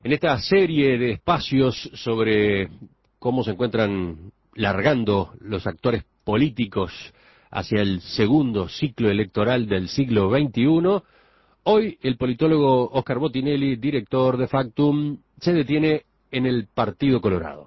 En esta serie de espacios sobre cómo se encuentran largando los actores políticos hacia el segundo ciclo electoral del siglo XXI, hoy el politólogo Oscar Botinelli, director de Factum, se detiene en el Partido Colorado.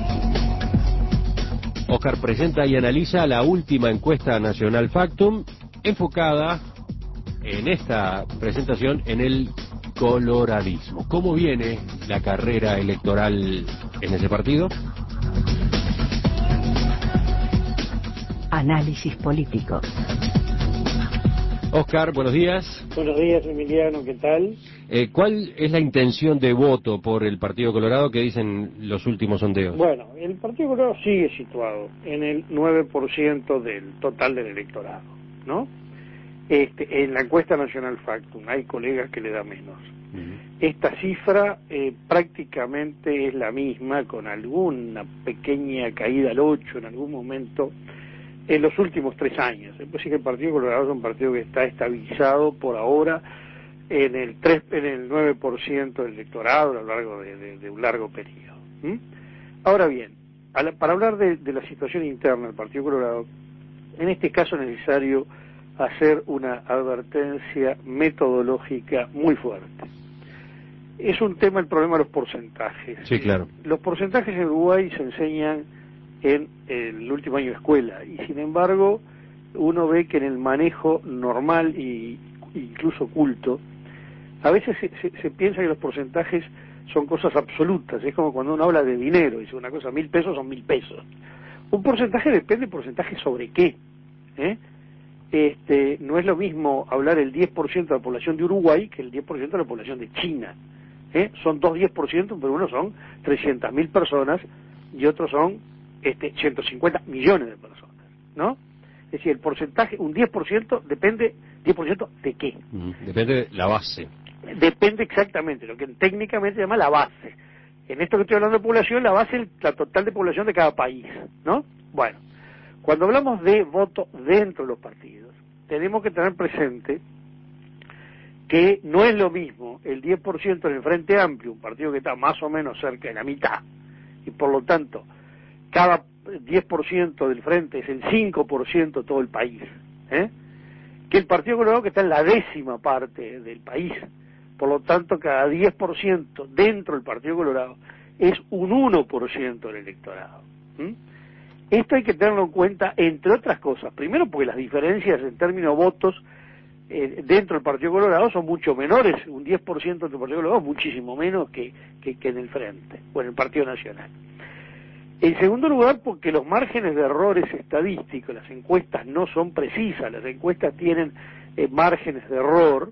Oscar presenta y analiza la última encuesta nacional Factum, enfocada en esta presentación en el coloradismo. ¿Cómo viene la carrera electoral en ese partido? Análisis político. Oscar, buenos días. Buenos días, Emiliano, ¿qué tal? ¿Cuál es la intención de voto por el Partido Colorado que dicen los últimos sondeos? Bueno, el Partido Colorado sigue situado en el 9% del total del electorado, ¿no? En la encuesta nacional Factum hay colegas que le da menos. Esta cifra prácticamente es la misma, con alguna pequeña caída al 8 en algún momento en los últimos 3 años. Es decir, que el Partido Colorado es un partido que está estabilizado por ahora en el 9% del electorado a lo largo de un largo periodo. Ahora bien, para hablar de la situación interna del Partido Colorado, en este caso es necesario hacer una advertencia metodológica muy fuerte. Es un tema, el problema de los porcentajes. Sí, claro. Los porcentajes en Uruguay se enseñan en el último año de escuela, y sin embargo uno ve que en el manejo normal e incluso oculto, a veces se piensa que los porcentajes son cosas absolutas. Es como cuando uno habla de dinero, dice una cosa, 1.000 pesos son 1.000 pesos. Un porcentaje depende, porcentaje sobre qué, no es lo mismo hablar el 10% de la población de Uruguay que el 10% de la población de China. Son dos 10%, pero uno son 300.000 personas y otros son 150 millones de personas, ¿no? Es decir, el porcentaje, un 10% depende, ¿10% de qué? Depende de la base. Depende exactamente, lo que técnicamente se llama la base. En esto que estoy hablando de población, la base es la total de población de cada país, ¿no? Bueno, cuando hablamos de voto dentro de los partidos, tenemos que tener presente que no es lo mismo el 10% en el Frente Amplio, un partido que está más o menos cerca de la mitad, y por lo tanto, cada 10% del Frente es el 5% de todo el país, que el Partido Colorado que está en la 10ª parte del país. Por lo tanto, cada 10% dentro del Partido Colorado es un 1% del electorado. Esto hay que tenerlo en cuenta, entre otras cosas. Primero, porque las diferencias en términos de votos dentro del Partido Colorado son mucho menores. Un 10% dentro del Partido Colorado es muchísimo menos que en el Frente o en el Partido Nacional. En segundo lugar, porque los márgenes de errores estadísticos, las encuestas no son precisas, las encuestas tienen márgenes de error.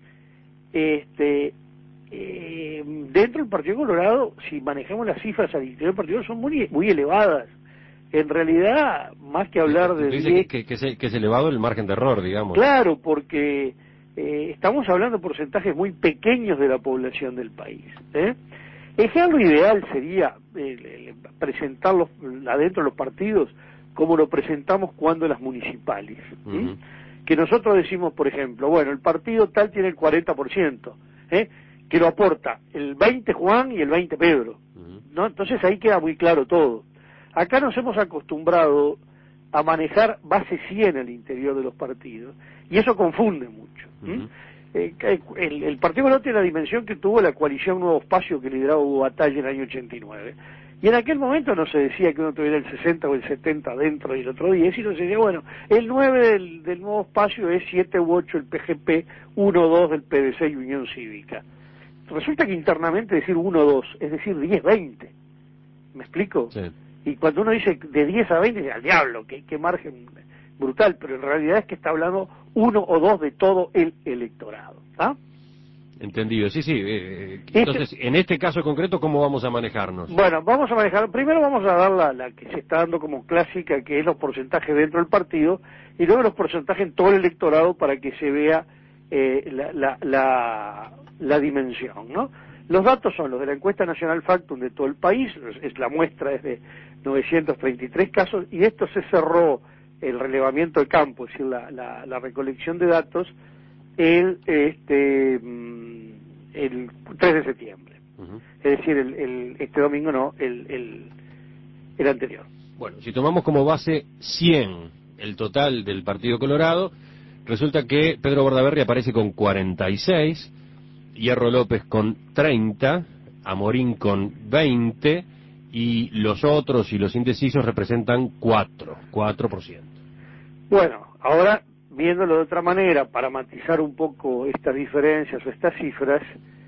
Dentro del Partido Colorado, si manejamos las cifras al interior del partido, son muy, muy elevadas. En realidad, más que hablar de... Dice que es elevado el margen de error, digamos. Claro, porque estamos hablando de porcentajes muy pequeños de la población del país. Lo ideal sería presentarlos adentro de los partidos como lo presentamos cuando en las municipales. Que nosotros decimos, por ejemplo, bueno, el partido tal tiene el 40%, que lo aporta el 20 Juan y el 20 Pedro, ¿no? Entonces ahí queda muy claro todo. Acá nos hemos acostumbrado a manejar base 100 al interior de los partidos, y eso confunde mucho. El Partido Colorado tiene la dimensión que tuvo la coalición Nuevo Espacio que lideraba Hugo Batalla en el año 89. Y en aquel momento no se decía que uno tuviera el 60 o el 70 dentro y el otro 10, sino se decía, bueno, el 9 del Nuevo Espacio es 7 u 8 el PGP, 1 o 2 del PDC y Unión Cívica. Resulta que internamente decir 1 o 2, es decir, 10, 20. ¿Me explico? Sí. Y cuando uno dice de 10 a 20, dice, al diablo, qué margen brutal, pero en realidad es que está hablando 1 o 2 de todo el electorado. Entendido, sí. Entonces, en este caso concreto, ¿cómo vamos a manejarnos? Bueno, vamos a manejar, primero vamos a dar la que se está dando como clásica, que es los porcentajes dentro del partido, y luego los porcentajes en todo el electorado para que se vea la dimensión, ¿no? Los datos son los de la encuesta nacional Factum de todo el país, la muestra es de 933 casos, y esto se cerró el relevamiento de campo, es decir, la recolección de datos, el 3 de septiembre. Es decir, este domingo no, el anterior. Bueno, si tomamos como base 100 el total del Partido Colorado, resulta que Pedro Bordaberry aparece con 46, Hierro López con 30, Amorín con 20, y los otros y los indecisos representan 4%. Bueno, ahora, viéndolo de otra manera, para matizar un poco estas diferencias o estas cifras,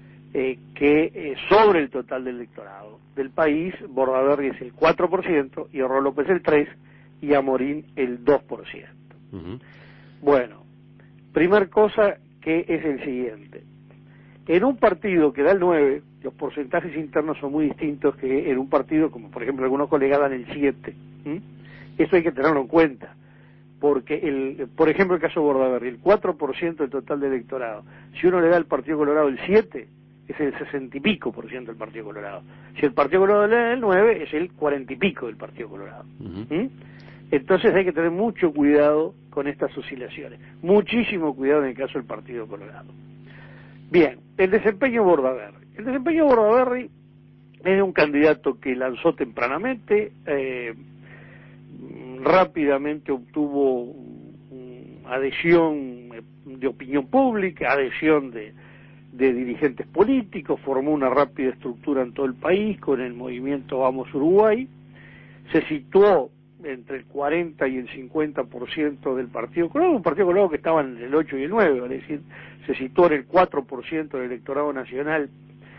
sobre el total del electorado del país, Bordaberry es el 4%, Hierro López el 3% y Amorín el 2%. Bueno, primer cosa que es el siguiente. En un partido que da el 9, los porcentajes internos son muy distintos que en un partido como, por ejemplo, algunos colegas dan el 7. Eso hay que tenerlo en cuenta, porque, por ejemplo, el caso de Bordaberry, el 4% del total del electorado, si uno le da al Partido Colorado el 7, es el 60 y pico % del Partido Colorado. Si el Partido Colorado le da el 9, es el 40 y pico del Partido Colorado. Entonces hay que tener mucho cuidado con estas oscilaciones. Muchísimo cuidado en el caso del Partido Colorado. Bien, el desempeño de Bordaberry. El desempeño de Bordaberry es un candidato que lanzó tempranamente, rápidamente obtuvo adhesión de opinión pública, adhesión de dirigentes políticos, formó una rápida estructura en todo el país con el movimiento Vamos Uruguay, se situó entre el 40 y el 50% del Partido Colorado, un Partido Colorado que estaba en el 8 y el 9, es decir, se situó en el 4% del electorado nacional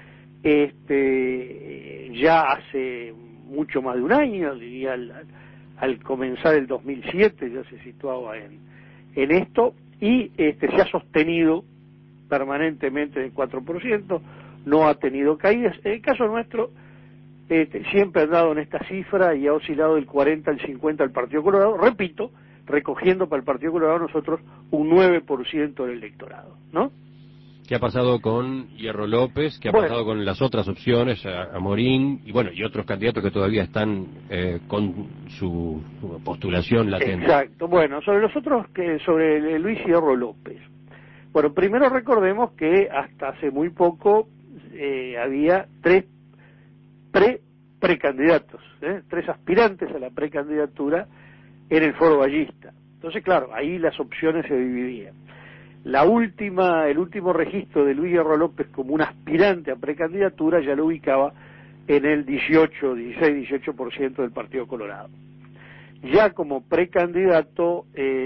ya hace mucho más de un año, diría al comenzar el 2007 ya se situaba en esto, y se ha sostenido permanentemente en el 4%, no ha tenido caídas. En el caso nuestro, siempre ha dado en esta cifra y ha oscilado del 40 al 50 al Partido Colorado, repito, recogiendo para el Partido Colorado nosotros un 9% del electorado, ¿no? ¿Qué ha pasado con Hierro López? ¿Qué ha pasado con las otras opciones, Amorín y otros candidatos que todavía están con su postulación latente? Exacto. Bueno, sobre los otros, sobre Luis Hierro López. Bueno, primero recordemos que hasta hace muy poco había tres precandidatos, 3 aspirantes a la precandidatura en el Foro Ballista. Entonces, claro, ahí las opciones se dividían. El último registro de Luis Hierro López como un aspirante a precandidatura ya lo ubicaba en el 16-18% del Partido Colorado. Ya como precandidato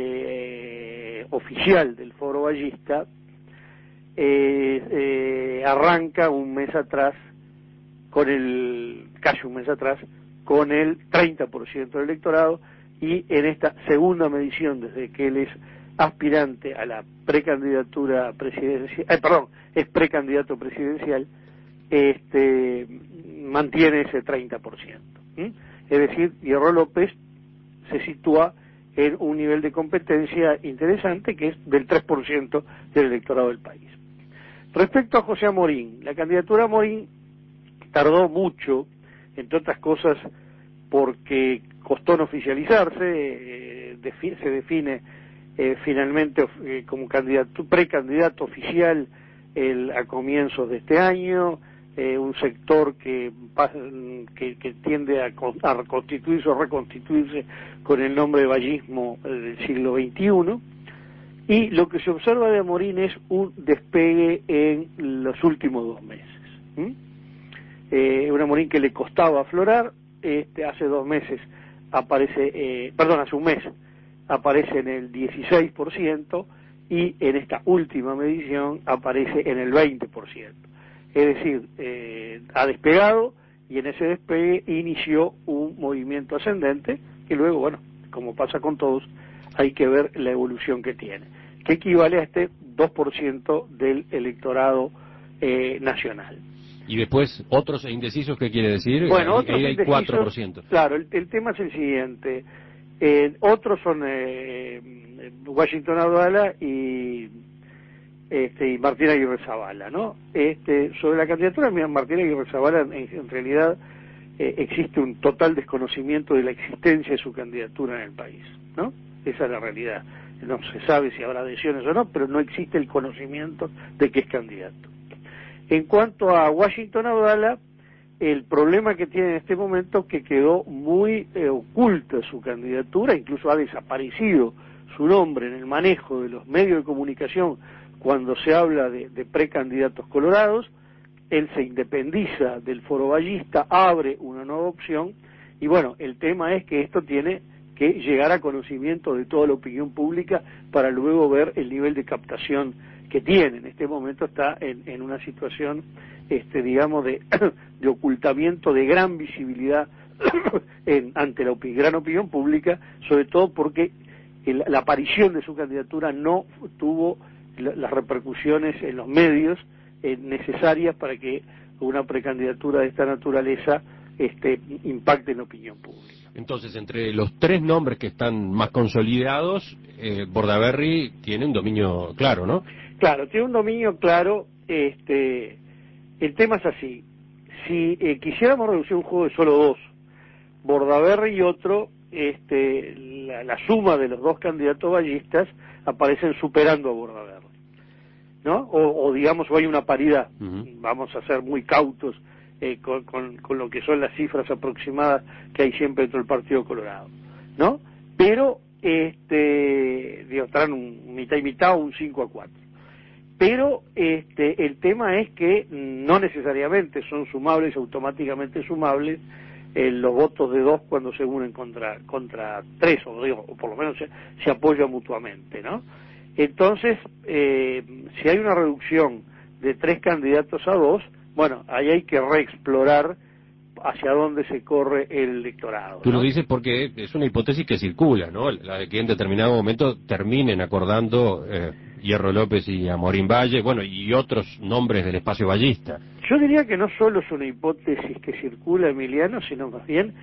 oficial del Foro Ballista, arranca casi un mes atrás, con el 30% del electorado, y en esta segunda medición, desde que él es aspirante a la precandidatura presidencial, es precandidato presidencial, mantiene ese 30%. Es decir, Hierro López se sitúa en un nivel de competencia interesante que es del 3% del electorado del país. Respecto a José Amorín, la candidatura a Amorín tardó mucho, entre otras cosas porque costó en oficializarse, se define finalmente como precandidato oficial a comienzos de este año, un sector que tiende a constituirse o reconstituirse con el nombre de vallismo del siglo XXI, y lo que se observa de Amorín es un despegue en los últimos 2 meses. Un Amorín que le costaba aflorar, hace 2 meses hace un mes aparece en el 16%, y en esta última medición aparece en el 20%. Es decir, ha despegado, y en ese despegue inició un movimiento ascendente que luego, bueno, como pasa con todos, hay que ver la evolución que tiene, que equivale a este 2% del electorado nacional. Y después, otros indecisos, ¿qué quiere decir? Bueno, ahí hay 4%. Claro, el tema es el siguiente. Otros son Washington Abdala y Martín Aguirre Zabala, ¿no? Sobre la candidatura de Martín Aguirre Zabala, en realidad existe un total desconocimiento de la existencia de su candidatura en el país, ¿no? Esa es la realidad. No se sabe si habrá adhesiones o no, pero no existe el conocimiento de que es candidato. En cuanto a Washington Abdala, el problema que tiene en este momento es que quedó muy oculta su candidatura, incluso ha desaparecido su nombre en el manejo de los medios de comunicación cuando se habla de precandidatos colorados. Él se independiza del Foro Ballista, abre una nueva opción, y bueno, el tema es que esto tiene que llegar a conocimiento de toda la opinión pública para luego ver el nivel de captación que tiene. En este momento está en una situación, digamos, de ocultamiento, de gran visibilidad ante la gran opinión pública, sobre todo porque la aparición de su candidatura no tuvo las repercusiones en los medios necesarias para que una precandidatura de esta naturaleza impacte en la opinión pública. Entonces, entre los tres nombres que están más consolidados, Bordaberry tiene un dominio claro, ¿no? Claro, tiene un dominio claro. El tema es así: si quisiéramos reducir un juego de solo dos, Bordaberry y otro, la suma de los dos candidatos ballistas aparecen superando a Bordaberry, ¿no? O digamos, o hay una paridad. Vamos a ser muy cautos con lo que son las cifras aproximadas que hay siempre dentro del Partido Colorado, ¿no? Pero, estarán un mitad y mitad o un 5-4. Pero el tema es que no necesariamente son sumables, automáticamente sumables, los votos de dos cuando se unen contra tres, o por lo menos se apoyan mutuamente, ¿no? Entonces, si hay una reducción de 3 candidatos a 2, bueno, ahí hay que reexplorar hacia dónde se corre el electorado, ¿no? Tú lo dices porque es una hipótesis que circula, ¿no? La de que en determinado momento terminen acordando Hierro López y Amorín Valle, bueno, y otros nombres del espacio ballista. Yo diría que no solo es una hipótesis que circula, Emiliano, sino más bien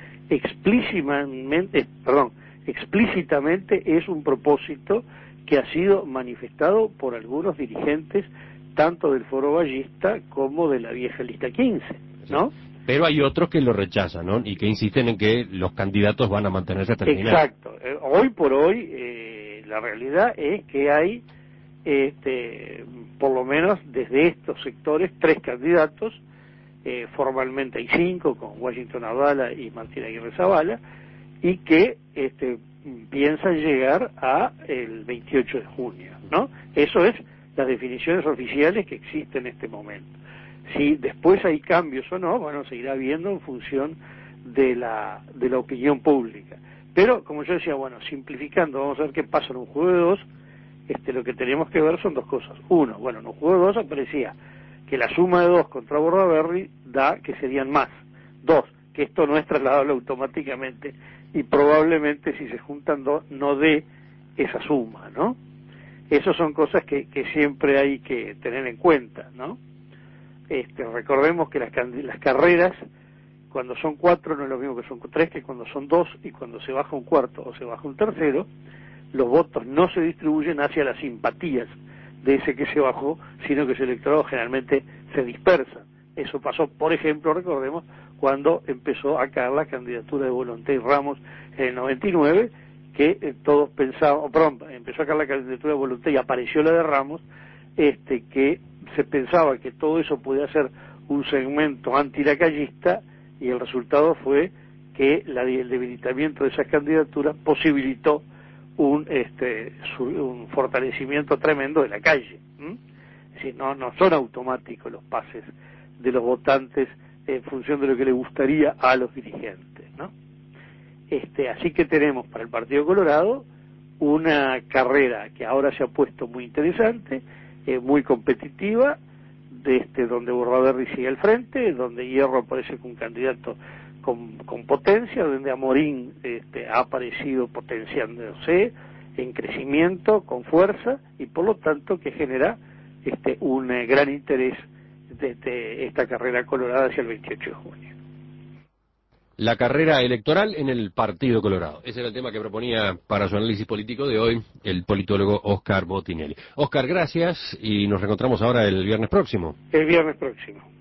explícitamente es un propósito que ha sido manifestado por algunos dirigentes tanto del Foro Ballista como de la vieja lista 15, ¿no? Pero hay otros que lo rechazan, ¿no? Y que insisten en que los candidatos van a mantenerse hasta el final. Exacto. Hoy por hoy, la realidad es que hay, por lo menos desde estos sectores, 3 candidatos, formalmente hay 5, con Washington Abdala y Martín Aguirre Zavala, y que piensan llegar a el 28 de junio, ¿no? Eso es las definiciones oficiales que existen en este momento. Si después hay cambios o no, bueno, se irá viendo en función de la opinión pública. Pero, como yo decía, bueno, simplificando, vamos a ver qué pasa en un juego de 2. Lo que tenemos que ver son 2 cosas. Uno, bueno, en un juego de 2 aparecía que la suma de 2 contra Bordaberry da que serían más. 2, que esto no es trasladable automáticamente y probablemente si se juntan 2 no dé esa suma, ¿no? Esas son cosas que siempre hay que tener en cuenta, ¿no? Recordemos que las carreras, cuando son 4 no es lo mismo que son 3, que cuando son 2, y cuando se baja un cuarto o se baja un tercero, los votos no se distribuyen hacia las simpatías de ese que se bajó, sino que ese electorado generalmente se dispersa. Eso pasó, por ejemplo, recordemos, cuando empezó a caer la candidatura de Volonté y Ramos en el 99, que todos pensaban, empezó a caer la candidatura de Volonté y apareció la de Ramos, que se pensaba que todo eso podía ser un segmento antilacayista, y el resultado fue que el debilitamiento de esas candidaturas posibilitó un fortalecimiento tremendo de la calle. Es decir, no son automáticos los pases de los votantes en función de lo que le gustaría a los dirigentes, ¿no? Así que tenemos para el Partido Colorado una carrera que ahora se ha puesto muy interesante, muy competitiva, donde Bordaberry sigue al frente, donde Hierro aparece con un candidato con potencia, donde Amorín ha aparecido potenciándose en crecimiento, con fuerza, y por lo tanto que genera un gran interés de esta carrera colorada hacia el 28 de junio. La carrera electoral en el Partido Colorado. Ese era el tema que proponía para su análisis político de hoy el politólogo Óscar Botinelli. Óscar, gracias, y nos reencontramos ahora el viernes próximo. El viernes próximo.